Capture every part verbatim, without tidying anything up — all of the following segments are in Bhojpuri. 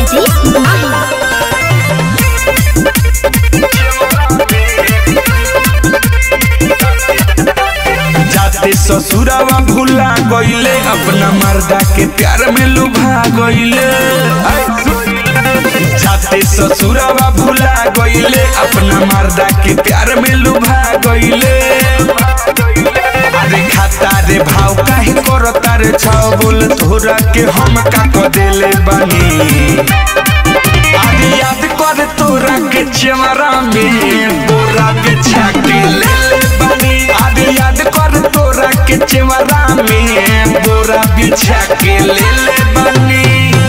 जयदीप माही। जाते ससुरावा भूला गईले अपना मर्दा के प्यार में लुभा गईले। जाते ससुरावा भूला गईले अपना मर्दा के प्यार में लुभा गईले। अरे खाता रे भाव काहे करता रे छाव बोल तोरा के हम का क देले बानी। अरे याद कर तोरा के चेवरा में बोरा बिछा के ले ले बानी। अरे याद कर तोरा के चेवरा में बोरा बिछा के ले ले बानी।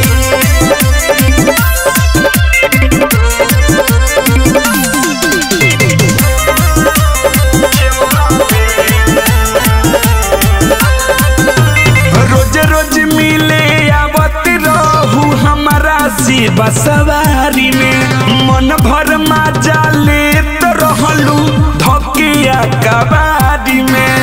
बसवारी में मन भर मजा लेत रहलू धकिया कबाड़ी में।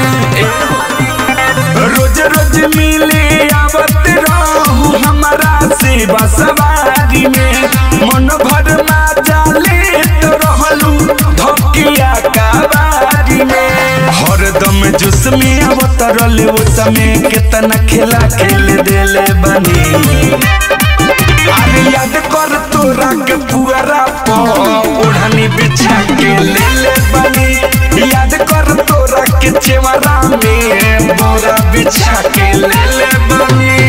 रोज रोज मिले आवत रहू हमारा से बसवारी में मन भर मजा लेत रहलू धकिया कबाड़ी में। हरदम जुस में आवत रहले वो समय कितना खेला खेल देले बनी। अरे याद कर तोरा के पुअरा पो ओढ़नी बिछा के ले ले बनी। याद कर तोरा के चेवरा में बोरा बिछा के ले ले बनी।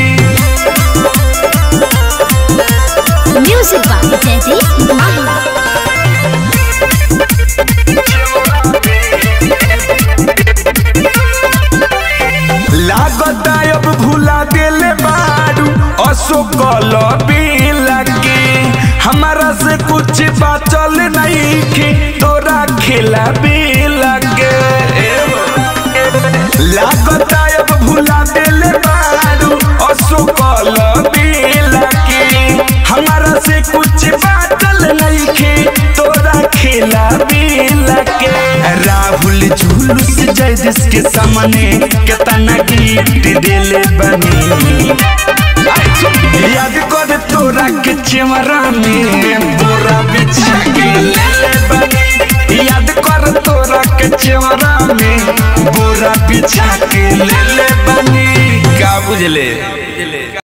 म्यूजिक बाय जयदीप माही। लागत अब भूला देले बारू असो कल लगे हमारा से कुछ बाचल नहीं की तोरा खिला भी लगे। लागत अब भूला देले बारू असो कल लगे हमारा से कुछ बाचल नहीं की तोरा खिला भी लगे। राहुल झुलूस जयदेश के सामने कितना गिफ्ट देले बनी। याद कर तोरा के चेवरा में बोरा बिछा के ले ले बनी। याद कर तोरा के चेवरा में बोरा बिछा के ले ले बनी। का बुझले।